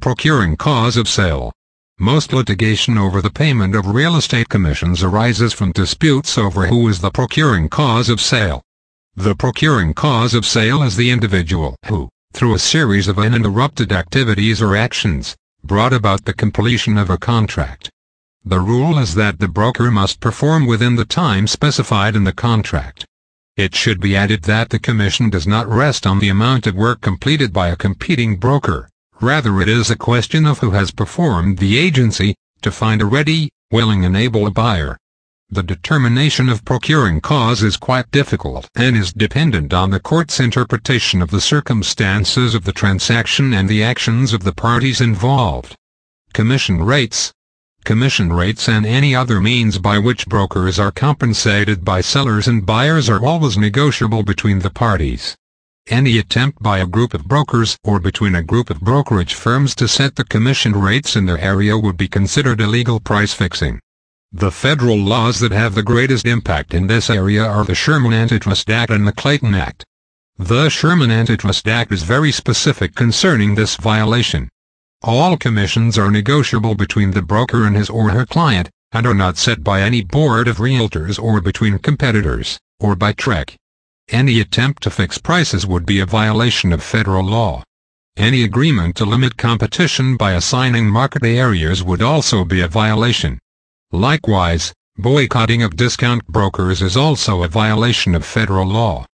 procuring cause of sale. Most litigation over the payment of real estate commissions arises from disputes over who is the procuring cause of sale. The procuring cause of sale is the individual who, through a series of uninterrupted activities or actions, brought about the completion of a contract. The rule is that the broker must perform within the time specified in the contract. It should be added that the commission does not rest on the amount of work completed by a competing broker. Rather, it is a question of who has performed the agency, to find a ready, willing and able buyer. The determination of procuring cause is quite difficult and is dependent on the court's interpretation of the circumstances of the transaction and the actions of the parties involved. Commission rates. Commission rates and any other means by which brokers are compensated by sellers and buyers are always negotiable between the parties. Any attempt by a group of brokers or between a group of brokerage firms to set the commission rates in their area would be considered illegal price fixing. The federal laws that have the greatest impact in this area are the Sherman Antitrust Act and the Clayton Act. The Sherman Antitrust Act is very specific concerning this violation. All commissions are negotiable between the broker and his or her client, and are not set by any board of realtors or between competitors, or by TREC. Any attempt to fix prices would be a violation of federal law. Any agreement to limit competition by assigning market areas would also be a violation. Likewise, boycotting of discount brokers is also a violation of federal law.